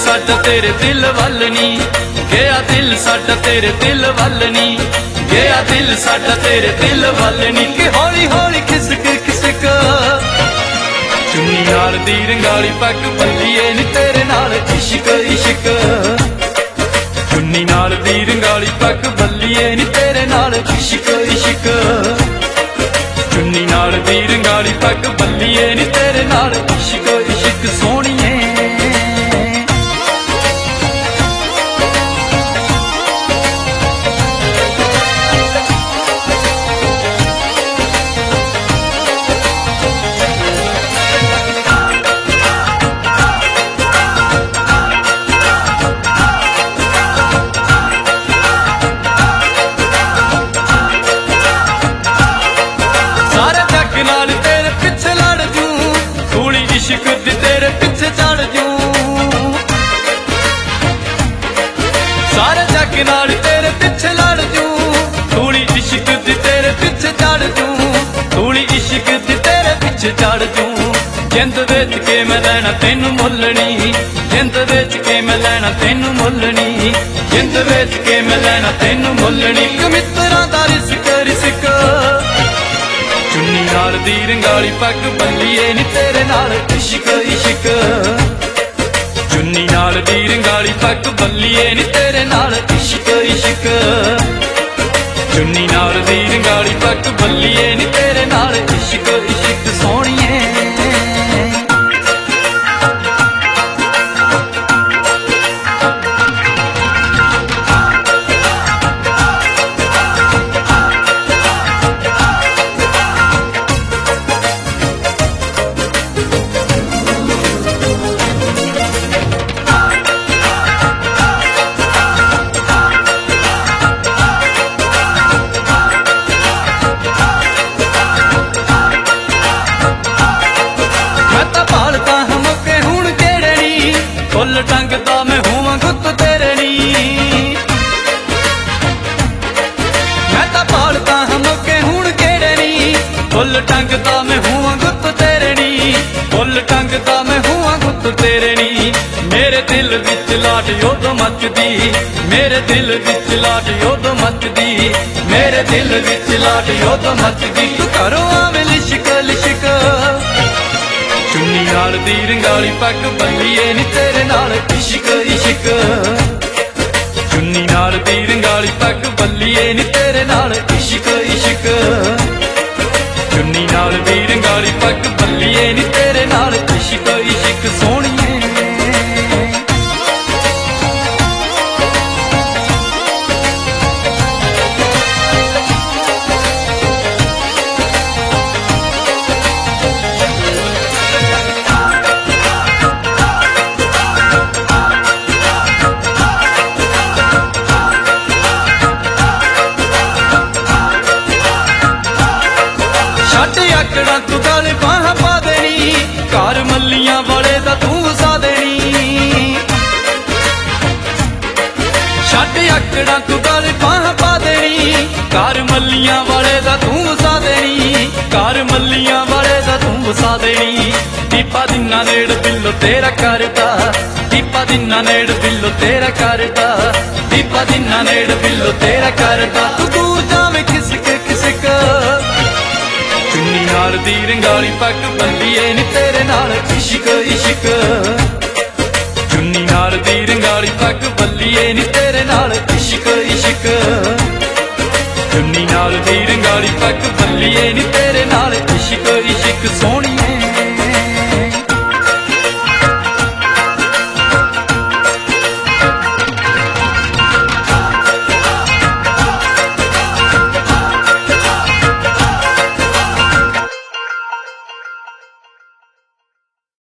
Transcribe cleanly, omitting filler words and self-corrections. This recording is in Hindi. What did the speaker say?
साडा तेरे दिल वल नी, गया दिल साडा तेरे दिल वल नी, गया दिल साडा तेरे दिल वल नी। कि हौली हौली खिसक खिसक चुन्नी नाल दी रंगाली पग बल्लिए नी तेरे नाल इश्क इश्क, चुन्नी नाल दी रंगाली पग बल्लिए नी तेरे नाल इश्क इश्क, चुन्नी नाल दी रंगाली पग बल्लिए नी तेरे नाल इश्क इश्क सोहणिए। इश्क दी तेरे पिछे चढ़ जूं, सारे जग नाल तेरे पिछे लड़ जूं, थोड़ी इश्क दी तेरे पिछे चढ़ जूं, थोड़ी इश्क दी तेरे पिछे चढ़ जूं। जिंद बेच के मैं लैना तेनू मुल्लनी, जिंद बेच के मैं लैना तेनू मुल्लनी, जिंद बेच के मैं लैना तेनू मुल्लनी। मित्तरां दा रिस्क रिस्क चुन्नी नाल दी रंगाली पग बल्लिए नी तेरे नाल इश्क इश्क, चुन्नी नाल दी रंगाली पग बल्लिए नी तेरे नाल इश्क इश्क, चुन्नी नाल दी रंगाली पग बल्लिए नी तेरे नाल इश्क इश्क सोहणिए। फुल टंगदा मैं होवां गुत्त तेरे नी, मैं तां भालदा हां मौके हुण केड़े नी, फुल टंगदा मैं होवां गुत्त तेरे नी, फुल टंगदा मैं होवां गुत्त तेरे नी। मेरे दिल विच लाट उदों मचदी, मेरे दिल विच लाट उदों मचदी, मेरे दिल विच लाट उदों मचदी। तू घरों आवें लिशक लिशक चुन्नी नाल दी रंगाली पग बल्लिए नी तेरे नाल इश्क इश्क, चुन्नी नाल दी रंगाली पग बल्लिए नी तेरे नाल इश्क इश्क, चुन्नी नाल दी रंगाली पग बल्लिए नी तेरे नाल इश्क इश्क सोहणिए। आकड़ा तू गल बाह पा देनी, घर मल्लियां वाले दा तू वसा देनी, छड्ड आकड़ा तू गल बाह पा देनी, घर मल्लियां वाले दा तू वसा देनी, घर मल्लियां वाले दा तू वसा देनी। दीपा दिना नेड़ दिलों तेरा करदा, दीपा दिना नेड़ दिलों तेरा करदा, दीपा दिना नेड़ दिलों तेरा करदा। तू दूर जावे खिसक खिसक चुन्नी नाल दी रंगाली पग बल्लिए नी तेरे नाल इश्क इश्क, चुन्नी नाल दी रंगाली पग बल्लिए नी तेरे नाल इश्क इश्क, चुन्नी नाल दी रंगाली पग बल्लिए नी तेरे नाल